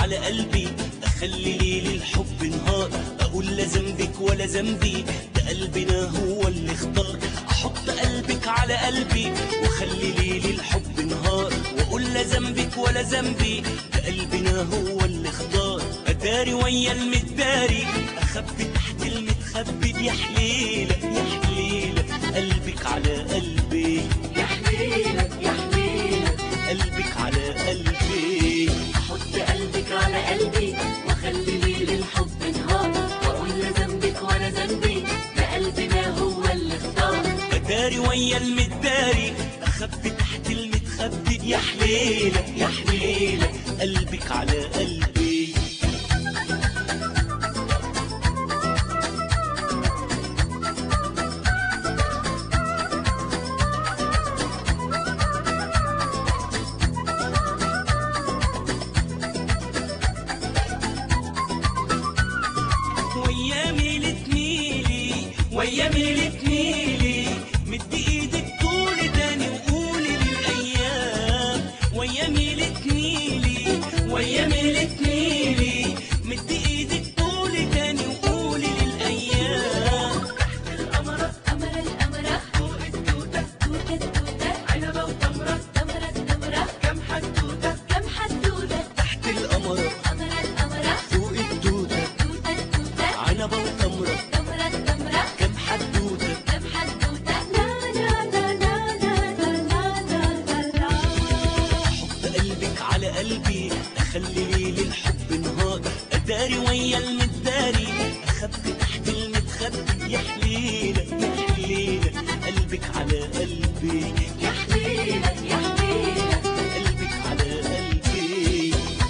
على قلبي، اخلي ليل الحب نهار، اقول لا ذنبك ولا ذنبي، ده قلبنا هو اللي اختار. احط قلبك على قلبي واخلي ليل الحب نهار، واقول لا ذنبك ولا ذنبي، ده قلبنا هو اللي اختار. اداري ويا المداري، اخبي تحت المتخبي، يا حليله يا حليله قلبك على قلبي، يا حليلك يا حليلك قلبك على قلبي. احط قلبك على قلبي واخلي ليل الحب نهار، واقول لا ذنبك ولا ذنبي، ده قلبنا هو اللي اختار. اداري ويا المداري، اخبي تحت المتخبي، يا حليله يا حليله قلبك على قلبي. ويا ميلة تميلي، مدي ايدك طول تاني وقولي للايام. ويا ميلة تميلي، ويا ميلة تميلي، مدي ايدك طول تاني وقولي للايام. تحت القمرة قمر القمرة، فوق التوتة توتة التوتة، عنبة وتمرة تمرة التمرة، كم حدوتة كم حدوتة. تحت القمرة قمر القمرة، فوق التوتة توتة التوتة، عنبة وتمرة تمرة التمرة، كم حدوتة. كم حدوتة. لا لا لا لا لا لا لا لا لا. احط قلبك على قلبي، اخلي ليل الحب نهار، اداري ويا المداري، اخبي تحت المتخبي، يا حليله يا حليله قلبك على قلبي، يا حليلك يا حليلك قلبك على قلبي.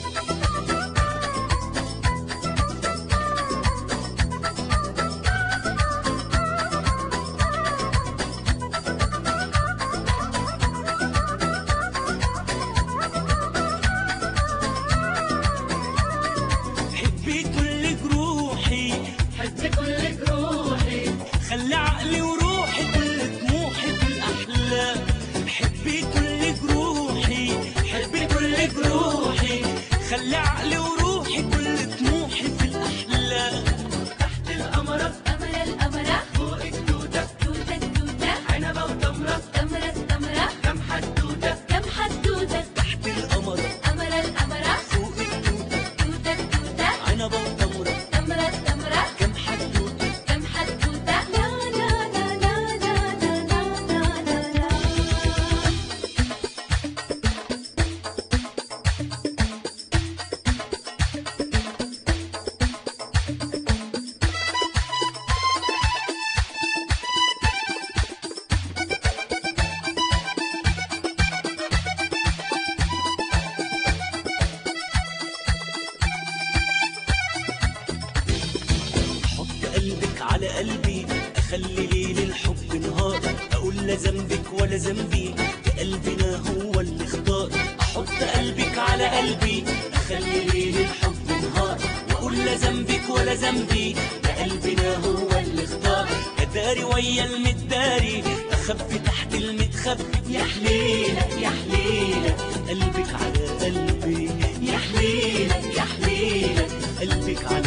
حبي كل جروحي، حب كل جروحي، خلي عقلي وروحي كل طموحي في الأحلام. حبي كل جروحي، حبي كل جروحي، خلي عقلي وروحي كل طموحي في الأحلام. تحت القمرة قمر القمرة، فوق التوتة توتة التوتة، عنبة وتمرة تمرة التمرة، كم حدوتة كم حدوتة. تحت القمر قمر القمرة، فوق التوتة توتة التوتة، عنبة وتمرة تمرة التمرة، كم حدوتة. كم حدوتة. لا لا لا لا لا لا لا لا لا. احط قلبك على قلبي، اخلي ليل الحب نهار، اقول لا ذنبك ولا ذنبي، ده قلبنا هو اللي اختار. احط قلبك على قلبي، اخلي ليل الحب نهار، واقول لا ذنبك ولا ذنبي، ده قلبنا هو اللي اختار. اداري ويا المداري، اخبي تحت المتخبي، يا حليله يا حليله قلبك على قلبي، يا حليله يا حليله قلبك على